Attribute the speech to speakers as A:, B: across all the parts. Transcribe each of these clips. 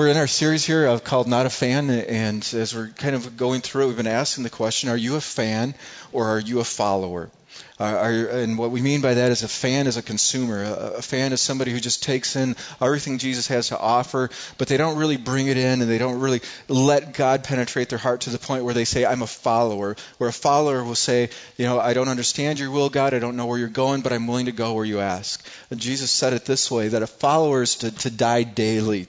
A: We're in our series here called Not a Fan, and as we're kind of going through it, we've been asking the question, are you a fan or are you a follower? And what we mean by that is a fan is a consumer. A fan is somebody who just takes in everything Jesus has to offer, but they don't really bring it in and they don't really let God penetrate their heart to the point where they say, I'm a follower. Where a follower will say, I don't understand your will, God. I don't know where you're going, but I'm willing to go where you ask. And Jesus said it this way, that a follower is to die daily.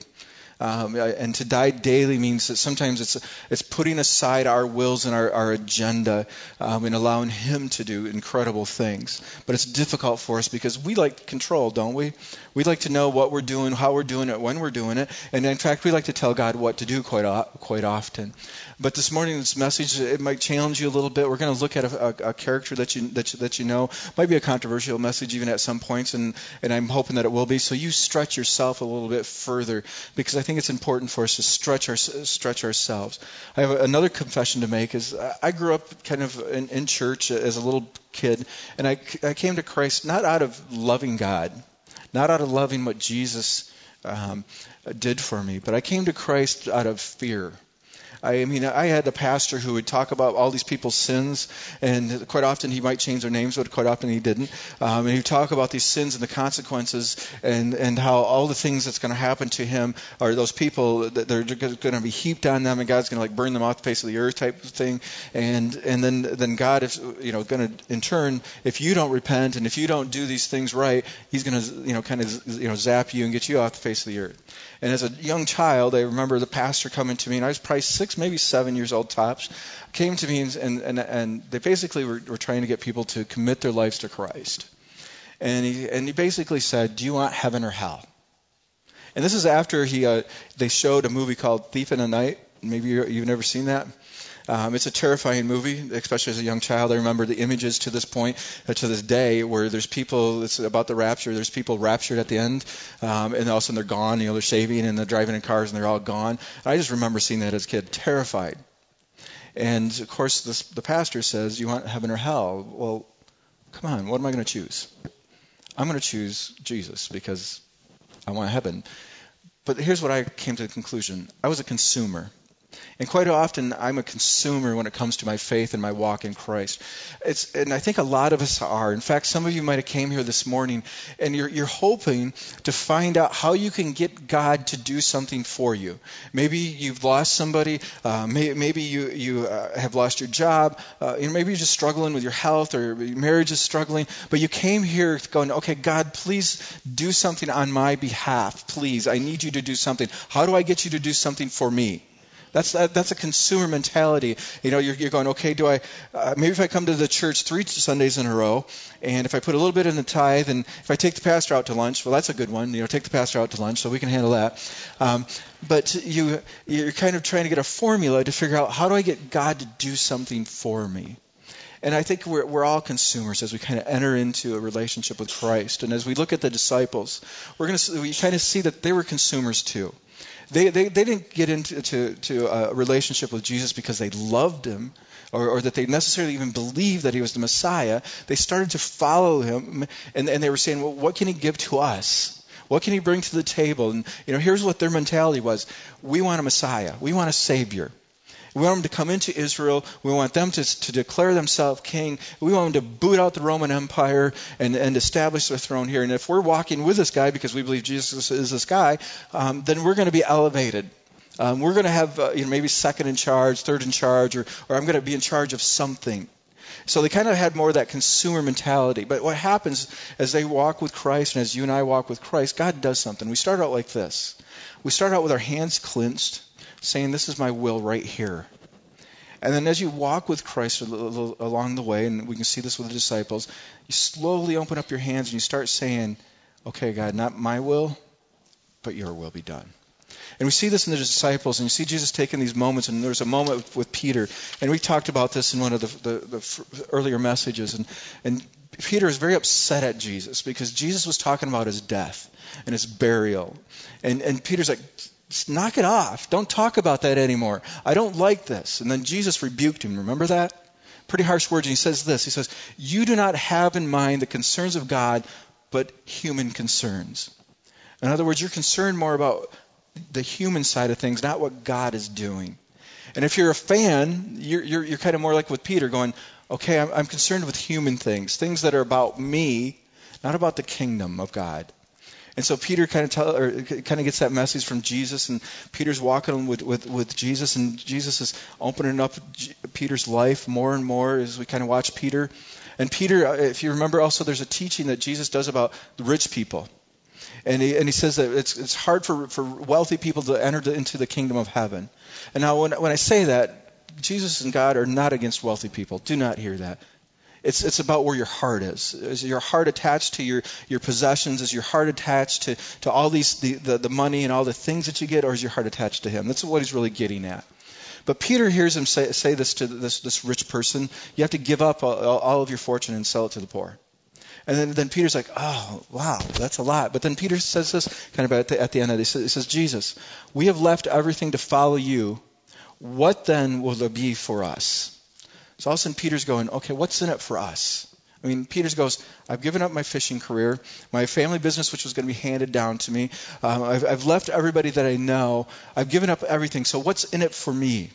A: And to die daily means that sometimes it's putting aside our wills and our agenda and allowing Him to do incredible things. But it's difficult for us because we like control, don't we? We like to know what we're doing, how we're doing it, when we're doing it. And in fact, we like to tell God what to do quite often. But this morning's message, it might challenge you a little bit. We're going to look at a character that you know. Might be a controversial message even at some points, and I'm hoping that it will be. So you stretch yourself a little bit further, because I think it's important for us to stretch ourselves. I have another confession to make. Is I grew up kind of in church as a little kid, and I came to Christ not out of loving God, not out of loving what Jesus did for me, but I came to Christ out of fear. I had a pastor who would talk about all these people's sins, and quite often he might change their names, but quite often he didn't. And he'd talk about these sins and the consequences, and how all the things that's going to happen to him, or those people, that they're going to be heaped on them, and God's going to burn them off the face of the earth type of thing. And then God is going to, in turn, if you don't repent and if you don't do these things right, He's going to kind of zap you and get you off the face of the earth. And as a young child, I remember the pastor coming to me, and I was probably 6, maybe 7 years old tops, came to me and they basically were trying to get people to commit their lives to Christ. And he basically said, do you want heaven or hell? And this is after they showed a movie called Thief in the Night. Maybe you've never seen that. It's a terrifying movie, especially as a young child. I remember the images to this point, to this day, where there's people, it's about the rapture, there's people raptured at the end, and all of a sudden they're gone, they're saving, and they're driving in cars, and they're all gone. And I just remember seeing that as a kid, terrified. And, of course, the pastor says, you want heaven or hell? Well, come on, what am I going to choose? I'm going to choose Jesus, because I want heaven. But here's what I came to the conclusion. I was a consumer. And quite often, I'm a consumer when it comes to my faith and my walk in Christ. And I think a lot of us are. In fact, some of you might have came here this morning, and you're hoping to find out how you can get God to do something for you. Maybe you've lost somebody. Maybe you have lost your job. Maybe you're just struggling with your health, or your marriage is struggling. But you came here going, okay, God, please do something on my behalf. Please, I need you to do something. How do I get you to do something for me? That's a consumer mentality. You're going, okay, maybe if I come to the church 3 Sundays in a row, and if I put a little bit in the tithe, and if I take the pastor out to lunch, well, that's a good one. Take the pastor out to lunch, so we can handle that. But you're kind of trying to get a formula to figure out, how do I get God to do something for me? And I think we're all consumers as we kind of enter into a relationship with Christ. And as we look at the disciples, we kind of see that they were consumers too. They didn't get into a relationship with Jesus because they loved Him, or that they necessarily even believed that He was the Messiah. They started to follow Him, and they were saying, well, what can He give to us? What can He bring to the table? And here's what their mentality was. We want a Messiah. We want a Savior. We want them to come into Israel. We want them to declare themselves king. We want them to boot out the Roman Empire and establish their throne here. And if we're walking with this guy because we believe Jesus is this guy, then we're going to be elevated. We're going to have maybe second in charge, third in charge, or I'm going to be in charge of something. So they kind of had more of that consumer mentality. But what happens as they walk with Christ, and as you and I walk with Christ, God does something. We start out like this. We start out with our hands clenched, saying, this is my will right here. And then as you walk with Christ along the way, and we can see this with the disciples, you slowly open up your hands and you start saying, okay, God, not my will, but your will be done. And we see this in the disciples, and you see Jesus taking these moments, and there's a moment with Peter, and we talked about this in one of the earlier messages, and Peter is very upset at Jesus because Jesus was talking about his death and his burial. And Peter's like, knock it off. Don't talk about that anymore. I don't like this. And then Jesus rebuked him. Remember that? Pretty harsh words. And he says this. He says, you do not have in mind the concerns of God, but human concerns. In other words, you're concerned more about the human side of things, not what God is doing. And if you're a fan, you're kind of more like with Peter, going, okay, I'm concerned with human things that are about me, not about the kingdom of God. And so Peter kind of gets that message from Jesus, and Peter's walking with Jesus, and Jesus is opening up Peter's life more and more as we kind of watch Peter. And Peter, if you remember, also there's a teaching that Jesus does about the rich people. And he says that it's hard for wealthy people to enter into the kingdom of heaven. And now when I say that, Jesus and God are not against wealthy people. Do not hear that. It's about where your heart is. Is your heart attached to your possessions? Is your heart attached to all the money and all the things that you get, or is your heart attached to Him? That's what he's really getting at. But Peter hears him say this to this rich person: you have to give up all of your fortune and sell it to the poor. And then Peter's like, oh, wow, that's a lot. But then Peter says this kind of at the end of this. He says, Jesus, we have left everything to follow you. What then will there be for us? So all of a sudden Peter's going, okay, what's in it for us? I mean, Peter goes, I've given up my fishing career, my family business, which was going to be handed down to me. I've left everybody that I know. I've given up everything. So what's in it for me?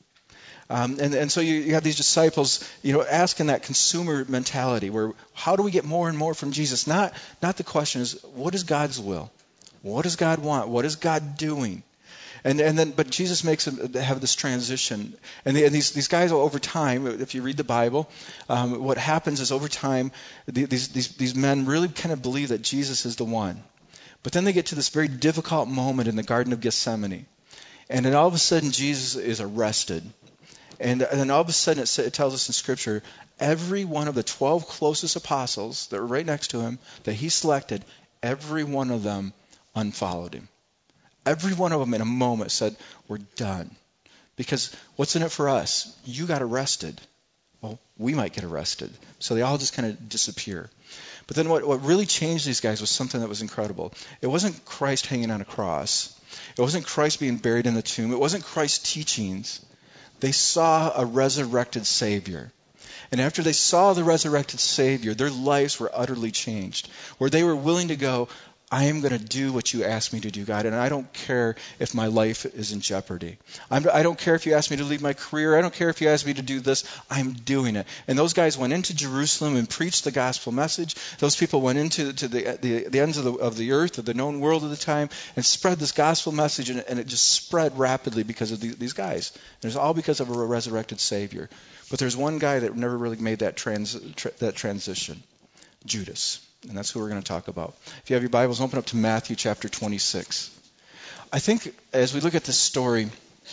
A: And so you have these disciples, asking that consumer mentality where how do we get more and more from Jesus? Not the question is, what is God's will? What does God want? What is God doing? But Jesus makes them have this transition. And these guys, over time, if you read the Bible, what happens is over time, these men really kind of believe that Jesus is the one. But then they get to this very difficult moment in the Garden of Gethsemane. And then all of a sudden, Jesus is arrested. And then all of a sudden, it tells us in Scripture, every one of the 12 closest apostles that were right next to him, that he selected, every one of them unfollowed him. Every one of them in a moment said, we're done. Because what's in it for us? You got arrested. Well, we might get arrested. So they all just kind of disappear. But then what really changed these guys was something that was incredible. It wasn't Christ hanging on a cross. It wasn't Christ being buried in the tomb. It wasn't Christ's teachings. They saw a resurrected Savior. And after they saw the resurrected Savior, their lives were utterly changed. Where they were willing to go, I am going to do what you asked me to do, God, and I don't care if my life is in jeopardy. I don't care if you asked me to leave my career. I don't care if you asked me to do this. I'm doing it. And those guys went into Jerusalem and preached the gospel message. Those people went into the ends of the earth, of the known world at the time, and spread this gospel message, and it just spread rapidly because of these guys. And it's all because of a resurrected Savior. But there's one guy that never really made that transition, Judas. And that's who we're going to talk about. If you have your Bibles, open up to Matthew chapter 26. I think as we look at this story,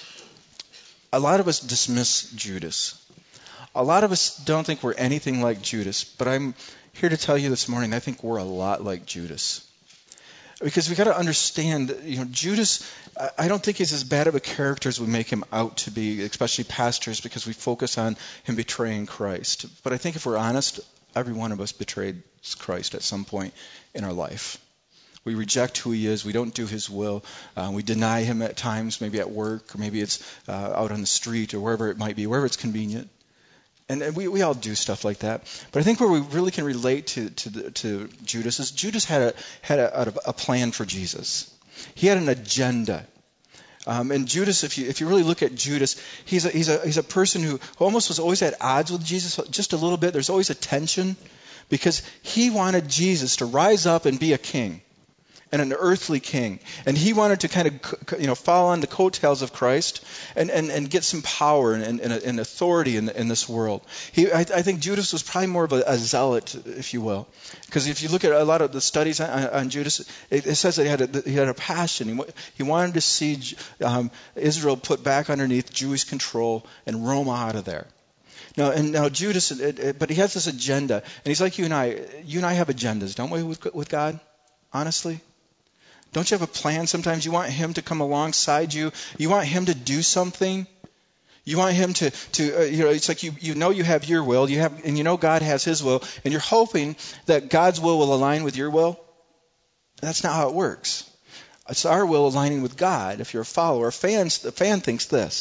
A: a lot of us dismiss Judas. A lot of us don't think we're anything like Judas. But I'm here to tell you this morning, I think we're a lot like Judas. Because we got to understand, Judas, I don't think he's as bad of a character as we make him out to be, especially pastors, because we focus on him betraying Christ. But I think if we're honest, every one of us betrayed Christ at some point in our life. We reject who he is. We don't do his will. We deny him at times, maybe at work, or maybe it's out on the street, or wherever it might be, wherever it's convenient. And we all do stuff like that. But I think where we really can relate to Judas is Judas had a plan for Jesus. He had an agenda. And Judas, if you really look at Judas, he's a person who almost was always at odds with Jesus just a little bit. There's always a tension because he wanted Jesus to rise up and be a king and an earthly king. And he wanted to kind of follow on the coattails of Christ and get some power and authority in this world. I think Judas was probably more of a zealot, if you will. Because if you look at a lot of the studies on Judas, it says that he had a passion. He wanted to see Israel put back underneath Jewish control and Rome out of there. Now Judas, but he has this agenda. And he's like you and I. You and I have agendas, don't we, with God? Honestly? Don't you have a plan? Sometimes you want him to come alongside you. You want him to do something. You want him to it's like you have your will, God has his will, and you're hoping that God's will align with your will. That's not how it works. It's our will aligning with God. If you're a follower, a fan thinks this.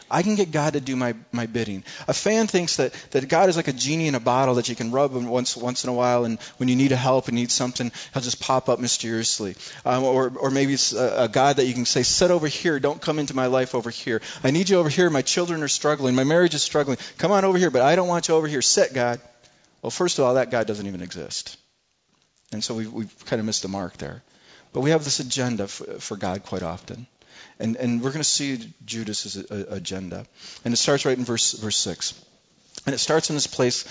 A: I can get God to do my bidding. A fan thinks that God is like a genie in a bottle that you can rub him once in a while, and when you need help and need something, he'll just pop up mysteriously. Or maybe it's a God that you can say, sit over here, don't come into my life over here. I need you over here, my children are struggling, my marriage is struggling. Come on over here, but I don't want you over here. Sit, God. Well, first of all, that God doesn't even exist. And so we've kind of missed the mark there. But we have this agenda for God quite often. And we're going to see Judas' agenda. And it starts right in verse 6. And it starts in this place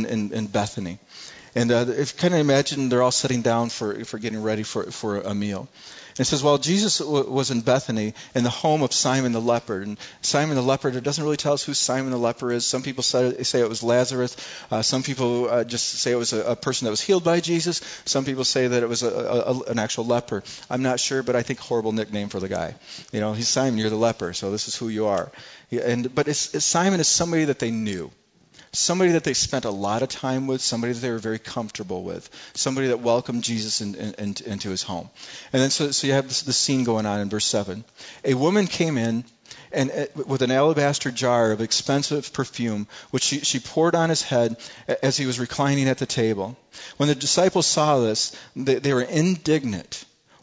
A: in Bethany. And if you kind of imagine they're all sitting down for getting ready for a meal. And it says, while Jesus was in Bethany in the home of Simon the leper. And Simon the leper, it doesn't really tell us who Simon the leper is. Some people say it was Lazarus. Some people just say it was a person that was healed by Jesus. Some people say that it was an actual leper. I'm not sure, but I think horrible nickname for the guy. You know, he's Simon, you're the leper, so this is who you are. But Simon is somebody that they knew. Somebody that they spent a lot of time with, somebody that they were very comfortable with, somebody that welcomed Jesus into his home. And then so you have this scene going on in verse 7. A woman came in and with an alabaster jar of expensive perfume, which she poured on his head as he was reclining at the table. When the disciples saw this, they were indignant.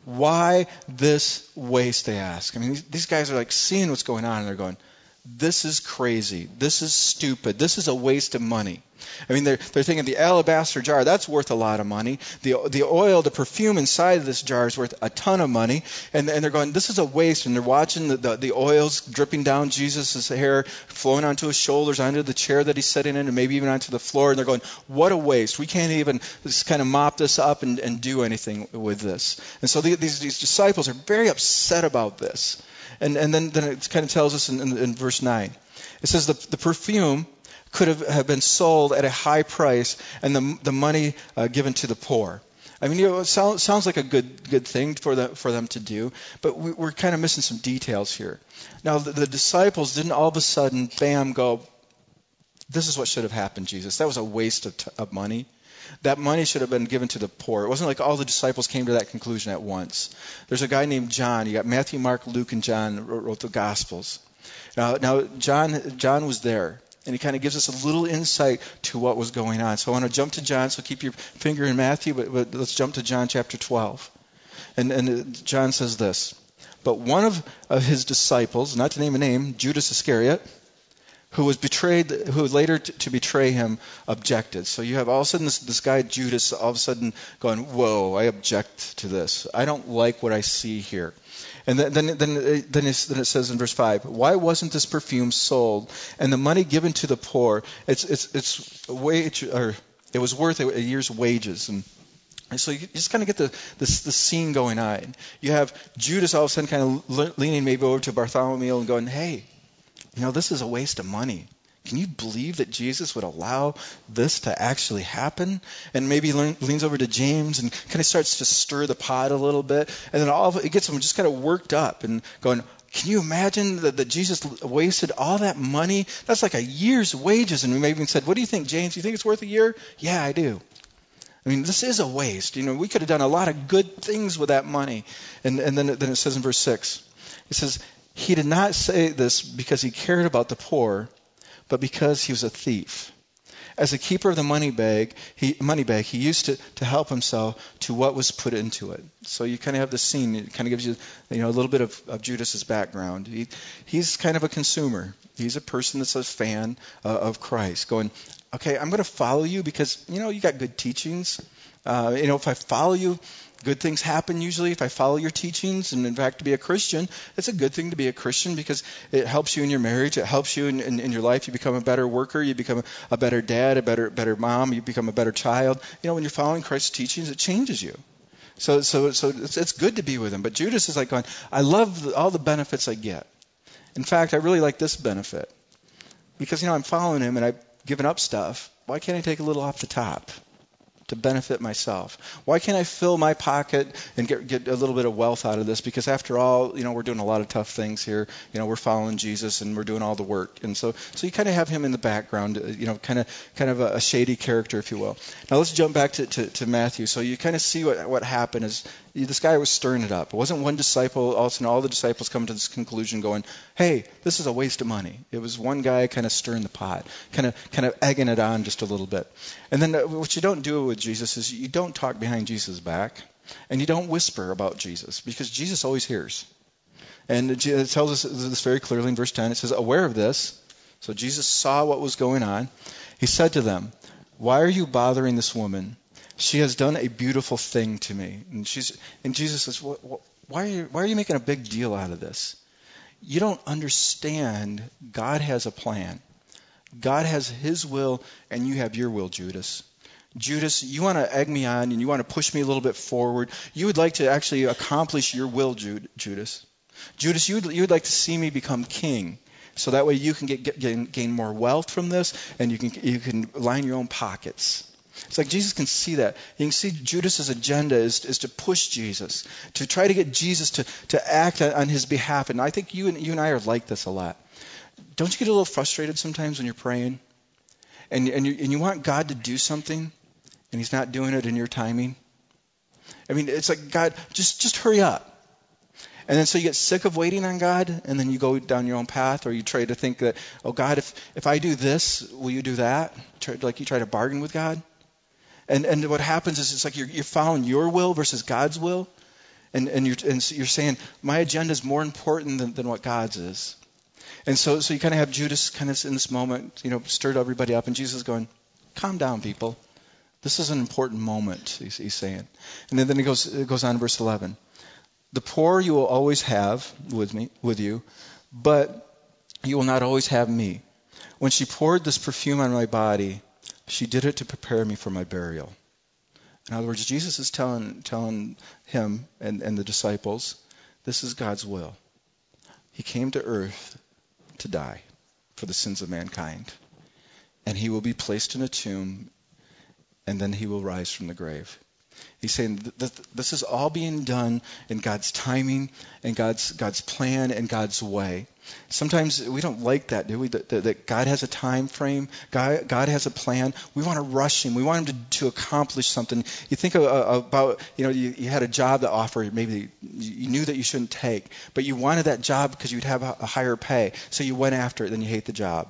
A: Why this waste, they ask. I mean, these guys are like seeing what's going on, and they're going, this is crazy. This is stupid. This is a waste of money. I mean, they're thinking the alabaster jar, that's worth a lot of money. The oil, the perfume inside of this jar is worth a ton of money. And they're going, this is a waste. And they're watching the oils dripping down Jesus' hair, flowing onto his shoulders, onto the chair that he's sitting in, and maybe even onto the floor. And they're going, what a waste. We can't even just kind of mop this up and do anything with this. And so these disciples are very upset about this. And then it kind of tells us in verse 9. It says the perfume could have been sold at a high price and the money given to the poor. I mean, it sounds like a good thing for them to do, but we're kind of missing some details here. Now, the disciples didn't all of a sudden, bam, go, this is what should have happened, Jesus. That was a waste of money. That money should have been given to the poor. It wasn't like all the disciples came to that conclusion at once. There's a guy named John. You got Matthew, Mark, Luke, and John wrote the Gospels. Now John was there, and he kind of gives us a little insight to what was going on. So I want to jump to John. So keep your finger in Matthew, but let's jump to John chapter 12. And John says this: but one of his disciples, not to name a name, Judas Iscariot, who was later to betray him, objected. So you have all of a sudden this guy Judas all of a sudden going, whoa, I object to this. I don't like what I see here. And then it says in verse 5, why wasn't this perfume sold and the money given to the poor? It was worth a year's wages. And so you just kind of get the scene going on. You have Judas all of a sudden kind of leaning maybe over to Bartholomew and going, hey, you know, this is a waste of money. Can you believe that Jesus would allow this to actually happen? And maybe leans over to James and kind of starts to stir the pot a little bit. And then it gets them just kind of worked up and going, can you imagine that Jesus wasted all that money? That's like a year's wages. And we maybe even said, what do you think, James? You think it's worth a year? Yeah, I do. I mean, this is a waste. You know, we could have done a lot of good things with that money. And then it says in verse 6, it says, he did not say this because he cared about the poor, but because he was a thief. As a keeper of the money bag, he used to help himself to what was put into it. So you kind of have this scene. It kind of gives you a little bit of Judas's background. He's kind of a consumer. He's a person that's a fan of Christ, going, okay, I'm going to follow you because you got good teachings. If I follow you, good things happen usually if I follow your teachings. And in fact, to be a Christian, it's a good thing to be a Christian because it helps you in your marriage. It helps you in your life. You become a better worker. You become a better dad, a better mom. You become a better child. When you're following Christ's teachings, it changes you. So it's good to be with him. But Judas is like going, I love all the benefits I get. In fact, I really like this benefit because, I'm following him and I've given up stuff. Why can't I take a little off the top to benefit myself? Why can't I fill my pocket and get a little bit of wealth out of this? Because after all, we're doing a lot of tough things here. We're following Jesus and we're doing all the work. And so you kind of have him in the background, kind of a shady character, if you will. Now let's jump back to Matthew. So you kind of see what happened is this guy was stirring it up. It wasn't one disciple. All of a sudden, all the disciples come to this conclusion going, hey, this is a waste of money. It was one guy kind of stirring the pot, kind of egging it on just a little bit. And then what you don't do with Jesus is you don't talk behind Jesus' back, and you don't whisper about Jesus, because Jesus always hears. And it tells us this very clearly in verse 10. It says, aware of this, so Jesus saw what was going on. He said to them, why are you bothering this woman? She has done a beautiful thing to me. And Jesus says, why are you making a big deal out of this? You don't understand. God has a plan. God has his will, and you have your will, Judas. Judas, you want to egg me on, and you want to push me a little bit forward. You would like to actually accomplish your will, Judas. Judas, you would like to see me become king, so that way you can gain more wealth from this, and you can line your own pockets. It's like Jesus can see that. You can see Judas's agenda is to push Jesus, to try to get Jesus to act on his behalf. And I think you and I are like this a lot. Don't you get a little frustrated sometimes when you're praying, and you want God to do something, and he's not doing it in your timing? I mean, it's like, God, just hurry up. And then so you get sick of waiting on God, and then you go down your own path, or you try to think that, oh, God, if I do this, will you do that? Like you try to bargain with God. And what happens is it's like you're following your will versus God's will, and you're saying my agenda is more important than what God's is. And so you kind of have Judas kind of in this moment, stirred everybody up, and Jesus is going, calm down, people. This is an important moment, he's saying. And then it goes on, verse 11. The poor you will always have with you, but you will not always have me. When she poured this perfume on my body, she did it to prepare me for my burial. In other words, Jesus is telling him and the disciples, this is God's will. He came to earth to die for the sins of mankind. And he will be placed in a tomb, and then he will rise from the grave. He's saying that this is all being done in God's timing and God's plan and God's way. Sometimes we don't like that, do we? That God has a time frame. God has a plan. We want to rush him. We want him to accomplish something. You think about, you had a job to offer, maybe you knew that you shouldn't take, but you wanted that job because you'd have a higher pay. So you went after it, then you hate the job.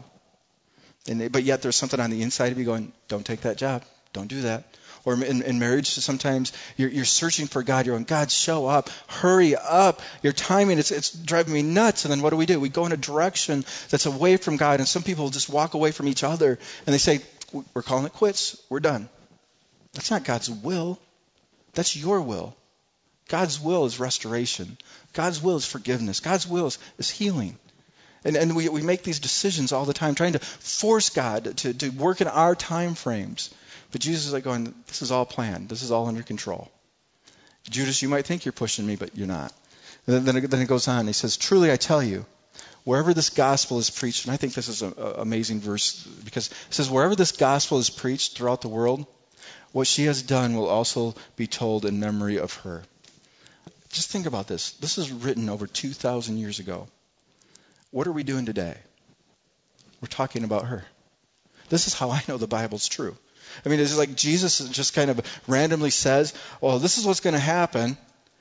A: But yet there's something on the inside of you going, don't take that job. Don't do that. Or in marriage, sometimes you're searching for God. You're going, God, show up. Hurry up. Your timing, it's driving me nuts. And then what do? We go in a direction that's away from God. And some people just walk away from each other. And they say, we're calling it quits. We're done. That's not God's will. That's your will. God's will is restoration. God's will is forgiveness. God's will is healing. And we make these decisions all the time, trying to force God to work in our time frames. But Jesus is like going, this is all planned. This is all under control. Judas, you might think you're pushing me, but you're not. And then it goes on. He says, truly I tell you, wherever this gospel is preached, and I think this is an amazing verse, because it says, wherever this gospel is preached throughout the world, what she has done will also be told in memory of her. Just think about this. This is written over 2,000 years ago. What are we doing today? We're talking about her. This is how I know the Bible's true. I mean, it's like Jesus just kind of randomly says, well, this is what's going to happen.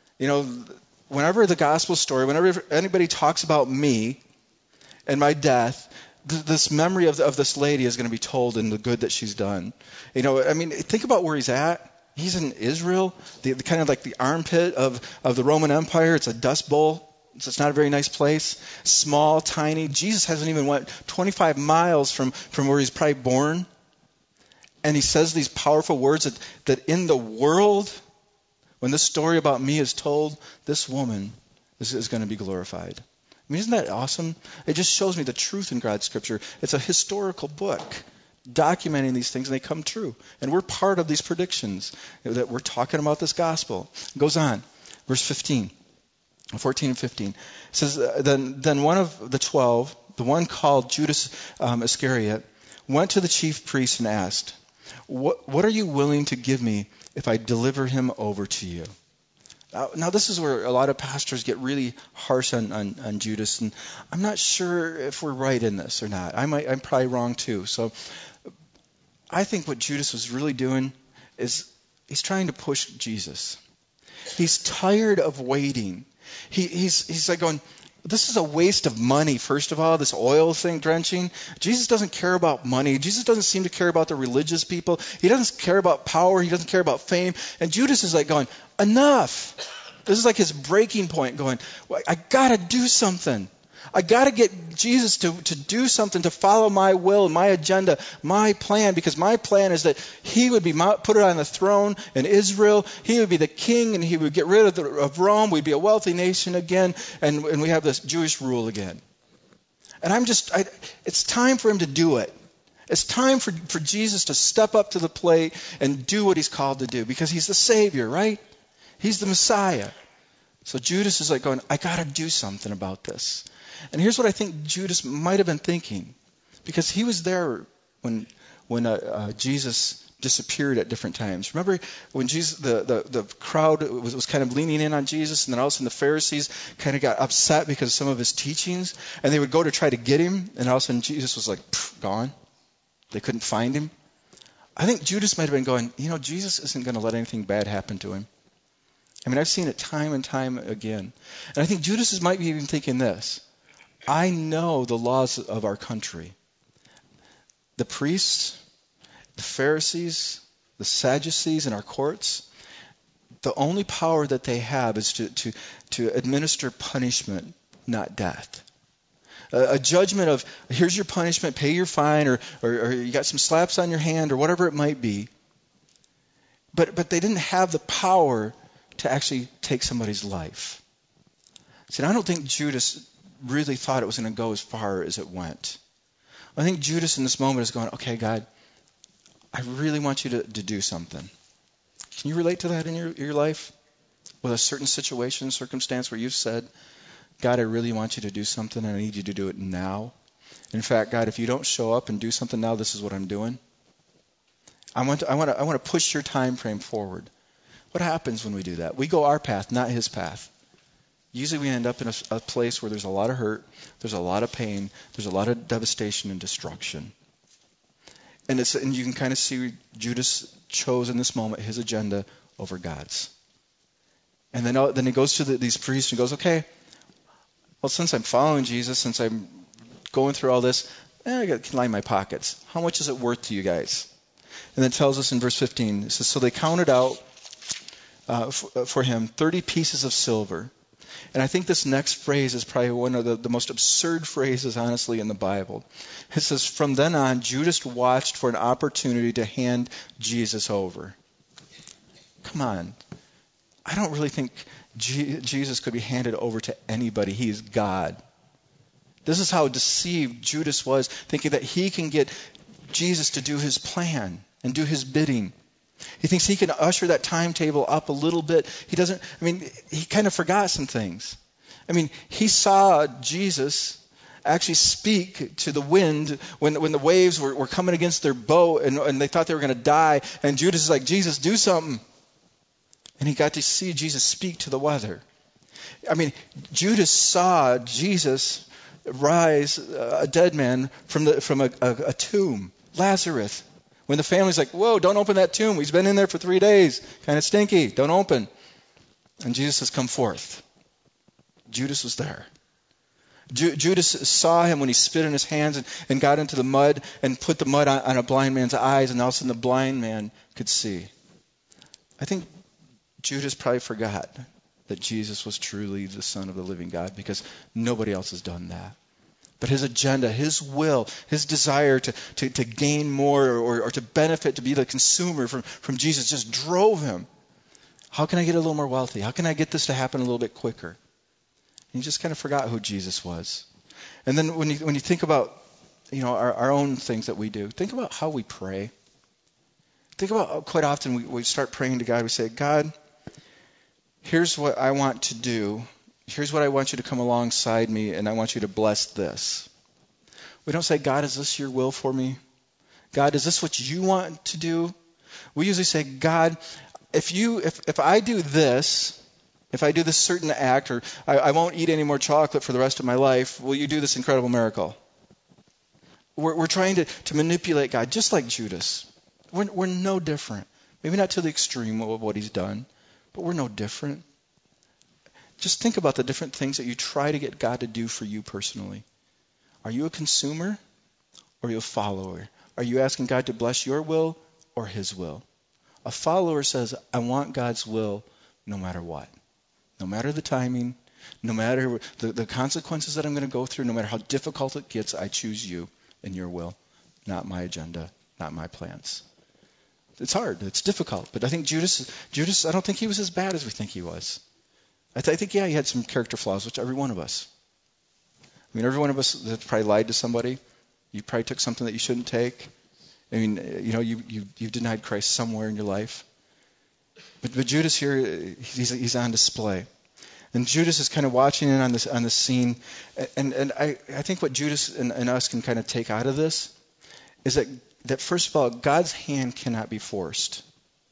A: Whenever the gospel story, whenever anybody talks about me and my death, this memory of this lady is going to be told in the good that she's done. Think about where he's at. He's in Israel, the kind of like the armpit of the Roman Empire. It's a dust bowl. So it's not a very nice place. Small, tiny. Jesus hasn't even went 25 miles from where he's probably born. And he says these powerful words that in the world, when this story about me is told, this woman is going to be glorified. I mean, isn't that awesome? It just shows me the truth in God's Scripture. It's a historical book documenting these things, and they come true. And we're part of these predictions that we're talking about this gospel. It goes on. Verse 14 and 15. It says, Then one of the 12, the one called Judas Iscariot, went to the chief priests and asked, What are you willing to give me if I deliver him over to you? Now, this is where a lot of pastors get really harsh on Judas, and I'm not sure if we're right in this or not. I'm probably wrong too. So I think what Judas was really doing is he's trying to push Jesus. He's tired of waiting. He's like going, this is a waste of money, first of all, this oil thing drenching. Jesus doesn't care about money. Jesus doesn't seem to care about the religious people. He doesn't care about power. He doesn't care about fame. And Judas is like going, enough. This is like his breaking point, going, well, I got to do something. I got to get Jesus to do something, to follow my will, my agenda, my plan, because my plan is that he would be put on the throne in Israel. He would be the king, and he would get rid of Rome. We'd be a wealthy nation again, and we have this Jewish rule again. And it's time for him to do it. It's time for Jesus to step up to the plate and do what he's called to do, because he's the Savior, right? He's the Messiah. So Judas is like going, I got to do something about this. And here's what I think Judas might have been thinking, because he was there when Jesus disappeared at different times. Remember when Jesus, the crowd was kind of leaning in on Jesus, and then all of a sudden the Pharisees kind of got upset because of some of his teachings, and they would go to try to get him, and all of a sudden Jesus was like, gone. They couldn't find him. I think Judas might have been going, Jesus isn't going to let anything bad happen to him. I mean, I've seen it time and time again. And I think Judas might be even thinking this. I know the laws of our country. The priests, the Pharisees, the Sadducees in our courts, the only power that they have is to administer punishment, not death. A judgment of, here's your punishment, pay your fine, or you got some slaps on your hand, or whatever it might be. But they didn't have the power to actually take somebody's life. See, I don't think Judas really thought it was going to go as far as it went. I think Judas in this moment is going, okay, God, I really want you to do something. Can you relate to that in your life? With a certain situation, circumstance where you've said, God, I really want you to do something, and I need you to do it now. In fact, God, if you don't show up and do something now, this is what I'm doing. I want to push your time frame forward. What happens when we do that? We go our path, not his path. Usually we end up in a place where there's a lot of hurt, there's a lot of pain, there's a lot of devastation and destruction. And you can kind of see Judas chose in this moment his agenda over God's. And then he goes to these priests and goes, okay, well, since I'm following Jesus, since I'm going through all this, I got to line my pockets. How much is it worth to you guys? And then it tells us in verse 15, it says, so they counted out for him 30 pieces of silver. And I think this next phrase is probably one of the most absurd phrases, honestly, in the Bible. It says, from then on, Judas watched for an opportunity to hand Jesus over. Come on. I don't really think Jesus could be handed over to anybody. He is God. This is how deceived Judas was, thinking that he can get Jesus to do his plan and do his bidding. He thinks he can usher that timetable up a little bit. He kind of forgot some things. He saw Jesus actually speak to the wind when the waves were coming against their boat and they thought they were going to die. And Judas is like, Jesus, do something. And he got to see Jesus speak to the weather. Judas saw Jesus rise a dead man from a tomb, Lazarus. When the family's like, whoa, don't open that tomb. He's been in there for 3 days. Kind of stinky. Don't open. And Jesus has come forth. Judas was there. Judas saw him when he spit in his hands and got into the mud and put the mud on a blind man's eyes, and all of a sudden the blind man could see. I think Judas probably forgot that Jesus was truly the Son of the living God, because nobody else has done that. But his agenda, his will, his desire to gain more or to benefit, to be the consumer from Jesus just drove him. How can I get a little more wealthy? How can I get this to happen a little bit quicker? And he just kind of forgot who Jesus was. And then when you think about our own things that we do, think about how we pray. Think about quite often we start praying to God. We say, God, here's what I want to do. Here's what I want you to come alongside me, and I want you to bless this. We don't say, God, is this your will for me? God, is this what you want to do? We usually say, God, if I do this, if I do this certain act, or I won't eat any more chocolate for the rest of my life, will you do this incredible miracle? We're trying to manipulate God, just like Judas. We're no different. Maybe not to the extreme of what he's done, but we're no different. Just think about the different things that you try to get God to do for you personally. Are you a consumer or are you a follower? Are you asking God to bless your will or his will? A follower says, I want God's will no matter what. No matter the timing, no matter the consequences that I'm going to go through, no matter how difficult it gets, I choose you and your will, not my agenda, not my plans. It's hard. It's difficult. But I think Judas, I don't think he was as bad as we think he was. I think, yeah, he had some character flaws, which every one of us. I mean, every one of us that probably lied to somebody. You probably took something that you shouldn't take. I mean, you denied Christ somewhere in your life. But Judas here, he's on display. And Judas is kind of watching in on the scene. And I think what Judas and us can kind of take out of this is that first of all, God's hand cannot be forced,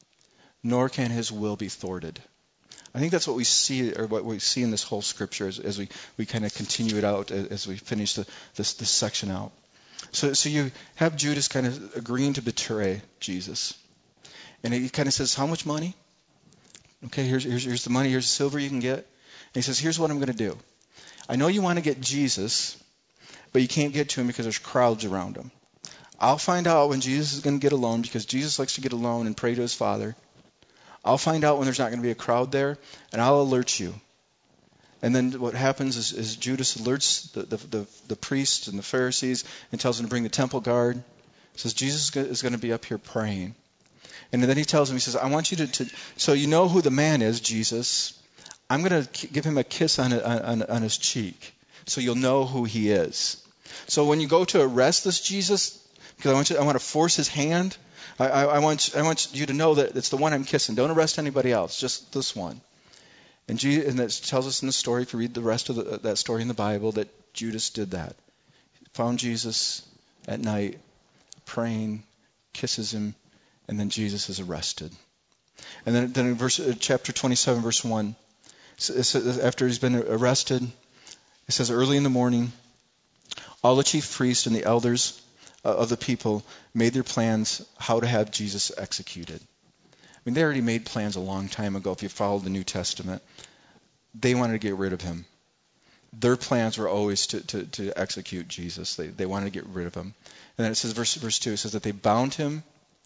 A: nor can his will be thwarted. I think that's what we see, or what we see in this whole scripture as we kind of continue it out as we finish this section out. So you have Judas kind of agreeing to betray Jesus. And he kind of says, how much money? Okay, here's the money, here's the silver you can get. And he says, here's what I'm going to do. I know you want to get Jesus, but you can't get to him because there's crowds around him. I'll find out when Jesus is going to get alone, because Jesus likes to get alone and pray to his Father. I'll find out when there's not going to be a crowd there, and I'll alert you. And then what happens is Judas alerts the priests and the Pharisees and tells them to bring the temple guard. Says Jesus is going to be up here praying. And then he tells them, he says, I want you to so you know who the man is, Jesus. I'm going to give him a kiss on his cheek so you'll know who he is. So when you go to arrest this Jesus, because I want to force his hand, I want you to know that it's the one I'm kissing. Don't arrest anybody else, just this one. And that tells us in the story, if you read the rest of that story in the Bible, that Judas did that. He found Jesus at night, praying, kisses him, and then Jesus is arrested. And then in chapter 27, verse 1, it says, after he's been arrested, it says, early in the morning, all the chief priests and the elders of the people made their plans how to have Jesus executed. I mean, they already made plans a long time ago. If you followed the New Testament, they wanted to get rid of him. Their plans were always to execute Jesus. They wanted to get rid of him. And then it says, verse 2, it says that they bound him,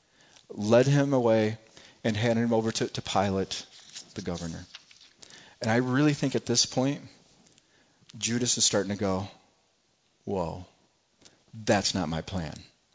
A: led him away, and handed him over to Pilate, the governor. And I really think at this point, Judas is starting to go, whoa, that's not my plan.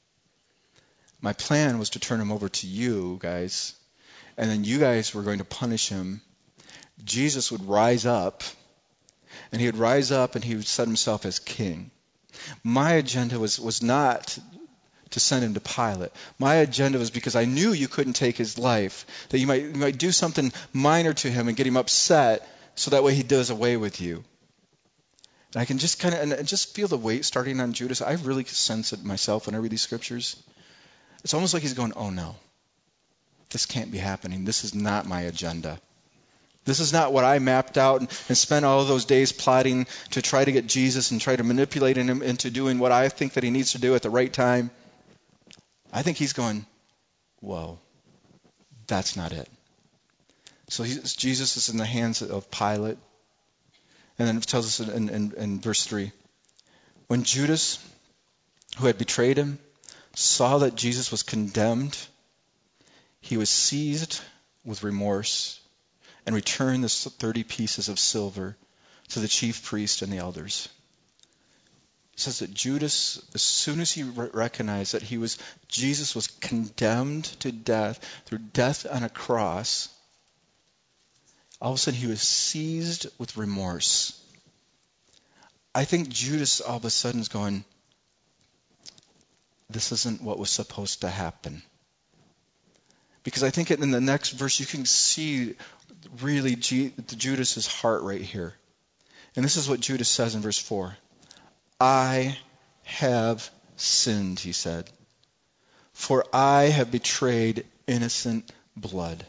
A: My plan was to turn him over to you guys, and then you guys were going to punish him. Jesus would rise up, and he would set himself as king. My agenda was not to send him to Pilate. My agenda was because I knew you couldn't take his life, that you might do something minor to him and get him upset, so that way he does away with you. And I can just and just feel the weight starting on Judas. I really sense it myself when I read these scriptures. It's almost like he's going, oh no, this can't be happening. This is not my agenda. This is not what I mapped out and spent all of those days plotting to try to get Jesus and try to manipulate him into doing what I think that he needs to do at the right time. I think he's going, whoa, that's not it. So Jesus is in the hands of Pilate. And then it tells us in verse 3, when Judas, who had betrayed him, saw that Jesus was condemned, he was seized with remorse and returned the 30 pieces of silver to the chief priest and the elders. It says that Judas, as soon as he recognized that Jesus was condemned to death through death on a cross, all of a sudden he was seized with remorse. I think Judas all of a sudden is going, this isn't what was supposed to happen. Because I think in the next verse you can see really Judas's heart right here. And this is what Judas says in verse 4. I have sinned, he said. for I have betrayed innocent blood.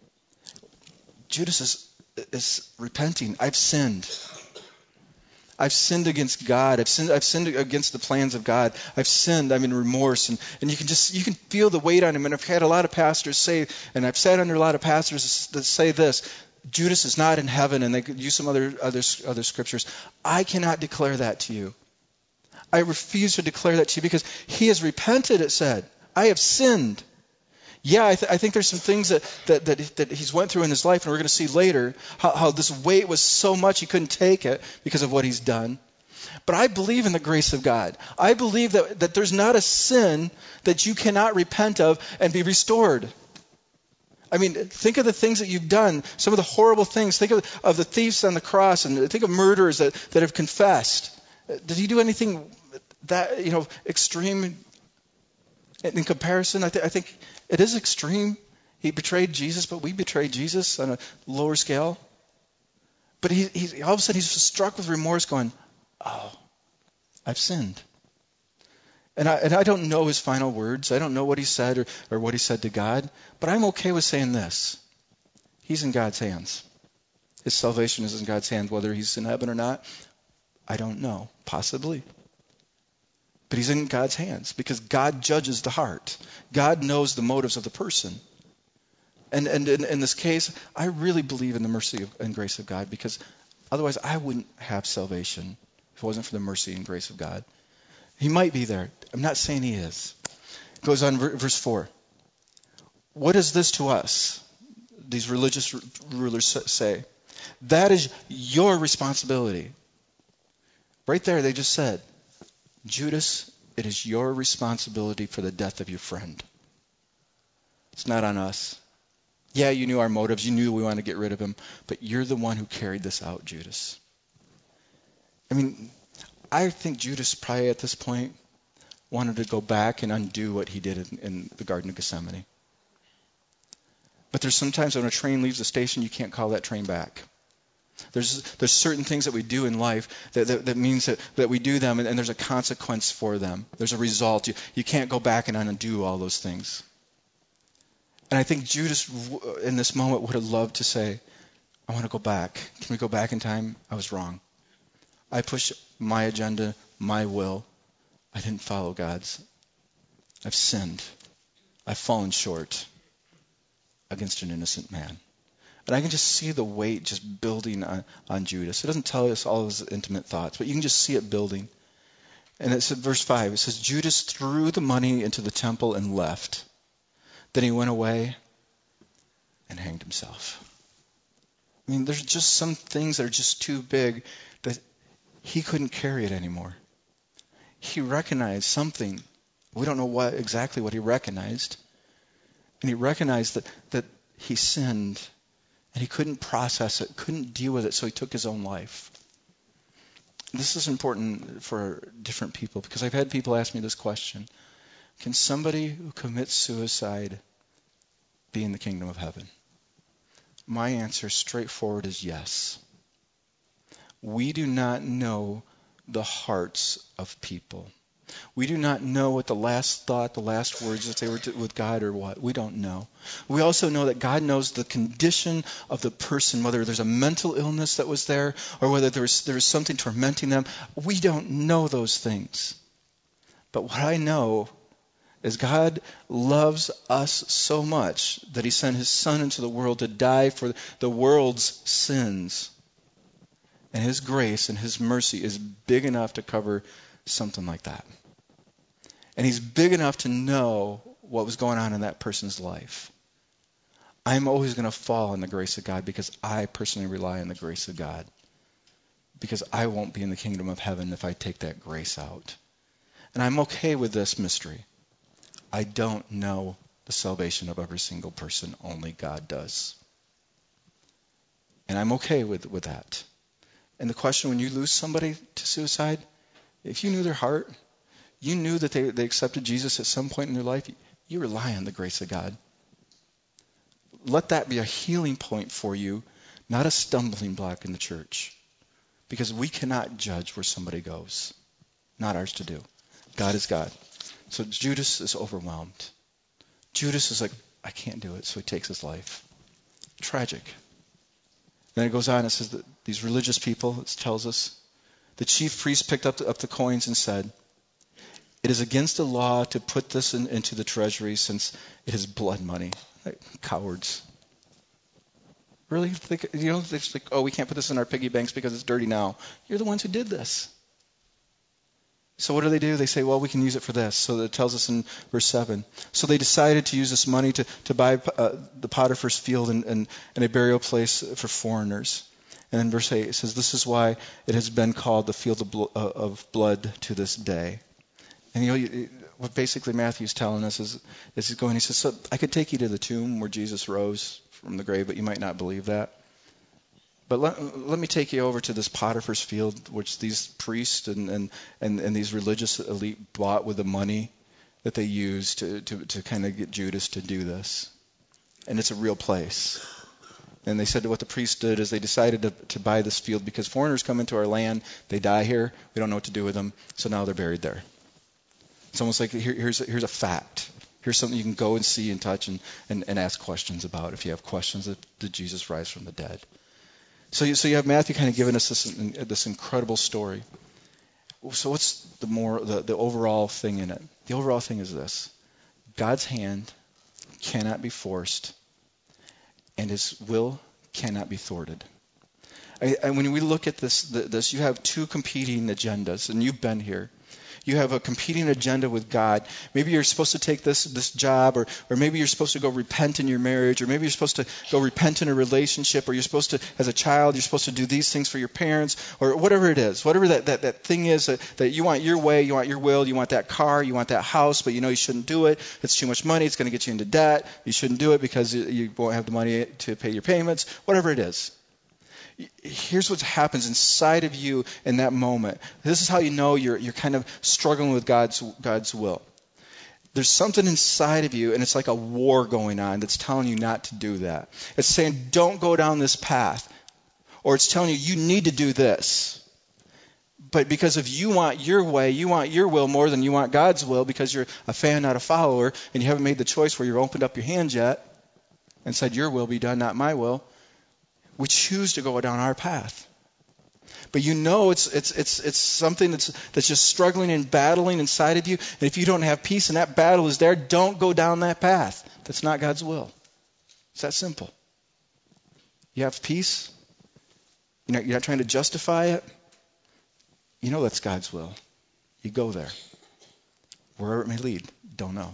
A: Judas is repenting. I've sinned. I've sinned against God. I've sinned against the plans of God. I've sinned. I'm in remorse. And you can feel the weight on him. And I've had a lot of pastors say, and I've sat under a lot of pastors that say this, Judas is not in heaven, and they could use some other scriptures. I cannot declare that to you. I refuse to declare that to you because he has repented, it said. I have sinned. Yeah, I think there's some things that he's went through in his life, and we're going to see later how this weight was so much he couldn't take it because of what he's done. But I believe in the grace of God. I believe that there's not a sin that you cannot repent of and be restored. I mean, think of the things that you've done, some of the horrible things. Think of the thieves on the cross, and think of murderers that have confessed. Did he do anything that, extreme in comparison? I think it is extreme. He betrayed Jesus, but we betrayed Jesus on a lower scale. But he all of a sudden he's struck with remorse going, oh, I've sinned. And I don't know his final words. I don't know what he said or what he said to God. But I'm okay with saying this. He's in God's hands. His salvation is in God's hands. Whether he's in heaven or not, I don't know. Possibly. But he's in God's hands because God judges the heart. God knows the motives of the person. And in this case, I really believe in the mercy and grace of God because otherwise I wouldn't have salvation if it wasn't for the mercy and grace of God. He might be there. I'm not saying he is. It goes on, verse 4. What is this to us? These religious rulers say. That is your responsibility. Right there, they just said, Judas, it is your responsibility for the death of your friend. It's not on us. Yeah, you knew our motives. You knew we wanted to get rid of him. But you're the one who carried this out, Judas. I mean, I think Judas probably at this point wanted to go back and undo what he did in the Garden of Gethsemane. But there's sometimes when a train leaves the station, you can't call that train back. There's certain things that we do in life that means that we do them and there's a consequence for them. There's a result. You can't go back and undo all those things. And I think Judas in this moment would have loved to say, I want to go back. Can we go back in time? I was wrong. I pushed my agenda, my will. I didn't follow God's. I've sinned. I've fallen short against an innocent man. And I can just see the weight just building on Judas. It doesn't tell us all his intimate thoughts, but you can just see it building. And it's in verse 5. It says, Judas threw the money into the temple and left. Then he went away and hanged himself. I mean, there's just some things that are just too big that he couldn't carry it anymore. He recognized something. We don't know exactly what he recognized. And he recognized that he sinned. And he couldn't process it, couldn't deal with it, so he took his own life. This is important for different people because I've had people ask me this question. Can somebody who commits suicide be in the kingdom of heaven? My answer, straightforward, is yes. We do not know the hearts of people. We do not know what the last thought, the last words that they were with God or what. We don't know. We also know that God knows the condition of the person, whether there's a mental illness that was there or whether there was something tormenting them. We don't know those things. But what I know is God loves us so much that he sent his son into the world to die for the world's sins. And his grace and his mercy is big enough to cover something like that. And he's big enough to know what was going on in that person's life. I'm always going to fall in the grace of God because I personally rely on the grace of God. Because I won't be in the kingdom of heaven if I take that grace out. And I'm okay with this mystery. I don't know the salvation of every single person. Only God does. And I'm okay with that. And the question, when you lose somebody to suicide, if you knew their heart, you knew that they accepted Jesus at some point in their life, you rely on the grace of God. Let that be a healing point for you, not a stumbling block in the church. Because we cannot judge where somebody goes. Not ours to do. God is God. So Judas is overwhelmed. Judas is like, I can't do it, so he takes his life. Tragic. Then it goes on, it says that these religious people, it tells us, the chief priest picked up the coins and said, it is against the law to put this into the treasury since it is blood money. Like, cowards. Really? It's like, oh, we can't put this in our piggy banks because it's dirty now. You're the ones who did this. So what do? They say, well, we can use it for this. So it tells us in verse 7. So they decided to use this money to buy the Potiphar's field and a burial place for foreigners. And in verse 8 it says, this is why it has been called the field of blood to this day. And what basically Matthew's telling us is he says, so I could take you to the tomb where Jesus rose from the grave, but you might not believe that. But let me take you over to this Potiphar's field, which these priests and these religious elite bought with the money that they used to kind of get Judas to do this. And it's a real place. And they said what the priests did is they decided to buy this field because foreigners come into our land, they die here, we don't know what to do with them, so now they're buried there. It's almost like here's a fact. Here's something you can go and see and touch and ask questions about if you have questions that did Jesus rise from the dead. So you have Matthew kind of giving us this incredible story. So what's the overall thing in it? The overall thing is this: God's hand cannot be forced, and His will cannot be thwarted. And when we look at this, you have two competing agendas, and you've been here. You have a competing agenda with God. Maybe you're supposed to take this job, or maybe you're supposed to go repent in your marriage, or maybe you're supposed to go repent in a relationship, or you're supposed to, as a child, you're supposed to do these things for your parents, or whatever it is. Whatever that thing is that you want your way, you want your will, you want that car, you want that house, but you know you shouldn't do it. It's too much money. It's going to get you into debt. You shouldn't do it because you won't have the money to pay your payments. Whatever it is. Here's what happens inside of you in that moment. This is how you know you're kind of struggling with God's will. There's something inside of you, and it's like a war going on that's telling you not to do that. It's saying, don't go down this path. Or it's telling you need to do this. But because if you want your way, you want your will more than you want God's will, because you're a fan, not a follower, and you haven't made the choice where you've opened up your hands yet and said, your will be done, not my will. We choose to go down our path. But it's something that's just struggling and battling inside of you. And if you don't have peace and that battle is there, don't go down that path. That's not God's will. It's that simple. You have peace. You're not trying to justify it. You know that's God's will. You go there. Wherever it may lead, don't know.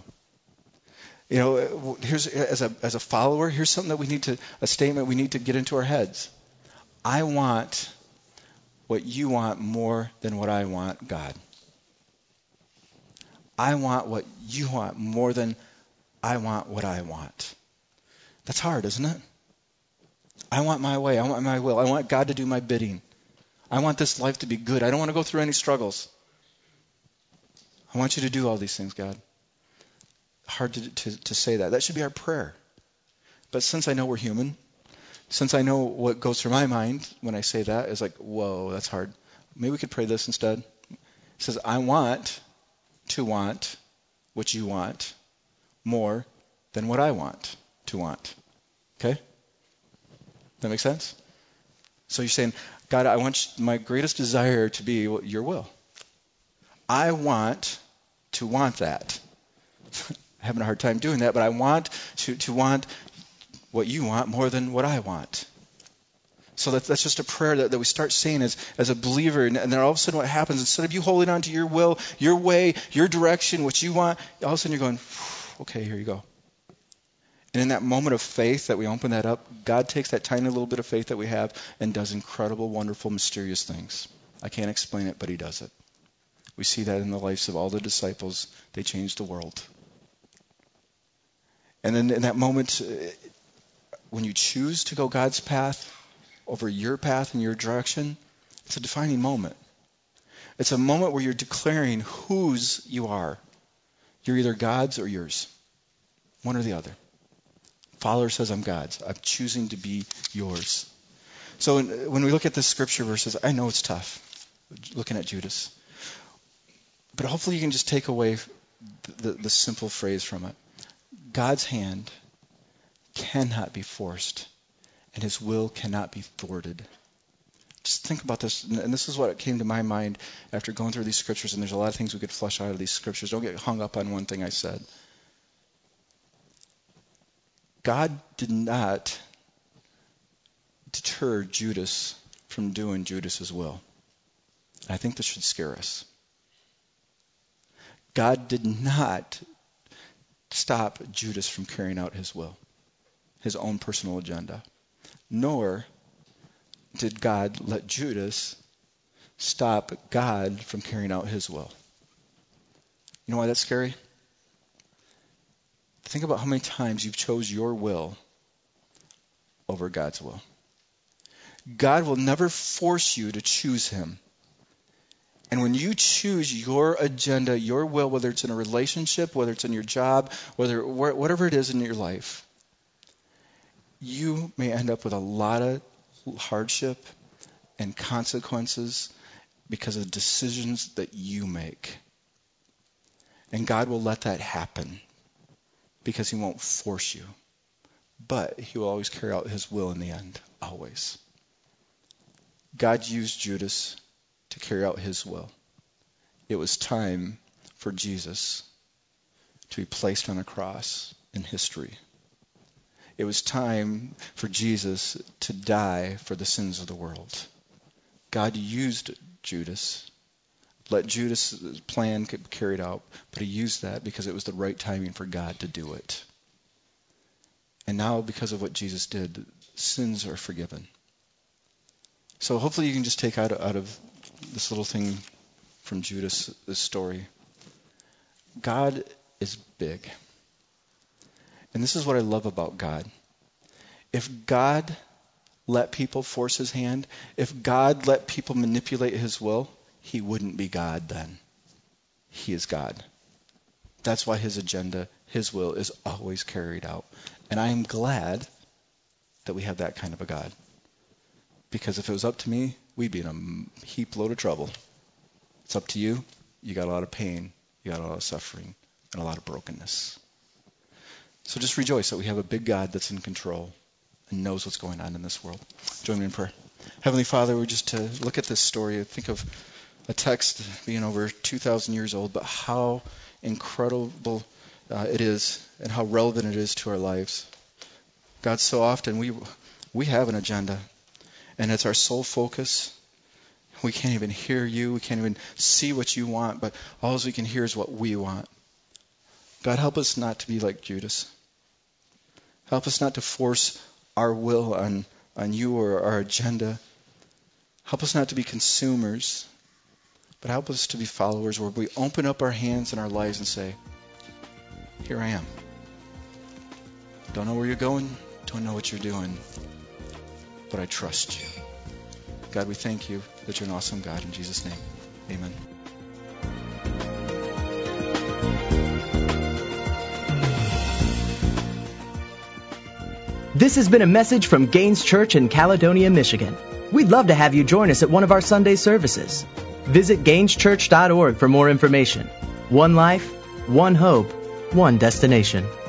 A: Here's as a follower, here's something that a statement we need to get into our heads. I want what you want more than what I want, God. I want what you want more than I want what I want. That's hard, isn't it? I want my way. I want my will. I want God to do my bidding. I want this life to be good. I don't want to go through any struggles. I want you to do all these things, God. Hard to say that. That should be our prayer. But since I know we're human, since I know what goes through my mind when I say that is like, whoa, that's hard. Maybe we could pray this instead. It says, I want to want what you want more than what I want to want. Okay? That make sense? So you're saying, God, I want my greatest desire to be your will. I want to want that. Having a hard time doing that, but I want to want what you want more than what I want. So that's just a prayer that we start saying as a believer, and then all of a sudden what happens, instead of you holding on to your will, your way, your direction, what you want, all of a sudden you're going, okay, here you go. And in that moment of faith that we open that up, God takes that tiny little bit of faith that we have and does incredible, wonderful, mysterious things. I can't explain it, but He does it. We see that in the lives of all the disciples. They changed the world. And then in that moment, when you choose to go God's path over your path and your direction, it's a defining moment. It's a moment where you're declaring whose you are. You're either God's or yours. One or the other. Follower says, I'm God's. I'm choosing to be yours. So when we look at the scripture verses, I know it's tough looking at Judas. But hopefully you can just take away the simple phrase from it. God's hand cannot be forced, and his will cannot be thwarted. Just think about this, and this is what came to my mind after going through these scriptures, and there's a lot of things we could flesh out of these scriptures. Don't get hung up on one thing I said. God did not deter Judas from doing Judas's will. I think this should scare us. God did not stop Judas from carrying out his will, his own personal agenda. Nor did God let Judas stop God from carrying out his will. You know why that's scary? Think about how many times you've chose your will over God's will. God will never force you to choose him. And when you choose your agenda, your will, whether it's in a relationship, whether it's in your job, whatever it is in your life, you may end up with a lot of hardship and consequences because of decisions that you make. And God will let that happen because he won't force you. But he will always carry out his will in the end, always. God used Judas to carry out his will. It was time for Jesus to be placed on a cross in history. It was time for Jesus to die for the sins of the world. God used Judas, let Judas' plan get carried out, but he used that because it was the right timing for God to do it. And now, because of what Jesus did, sins are forgiven. So hopefully you can just take out of this little thing from Judas, this story. God is big. And this is what I love about God. If God let people force his hand, if God let people manipulate his will, he wouldn't be God then. He is God. That's why his agenda, his will, is always carried out. And I am glad that we have that kind of a God. Because if it was up to me, we'd be in a heap load of trouble. It's up to you. You got a lot of pain. You got a lot of suffering and a lot of brokenness. So just rejoice that we have a big God that's in control and knows what's going on in this world. Join me in prayer. Heavenly Father, we just look at this story. Think of a text being over 2,000 years old, but how incredible it is and how relevant it is to our lives. God, so often we have an agenda, and it's our sole focus. We can't even hear you. We can't even see what you want, but all we can hear is what we want. God, help us not to be like Judas. Help us not to force our will on you or our agenda. Help us not to be consumers, but help us to be followers where we open up our hands and our lives and say, here I am. Don't know where you're going, don't know what you're doing, but I trust you. God, we thank you that you're an awesome God. In Jesus' name, amen.
B: This has been a message from Gaines Church in Caledonia, Michigan. We'd love to have you join us at one of our Sunday services. Visit GainesChurch.org for more information. One life, one hope, one destination.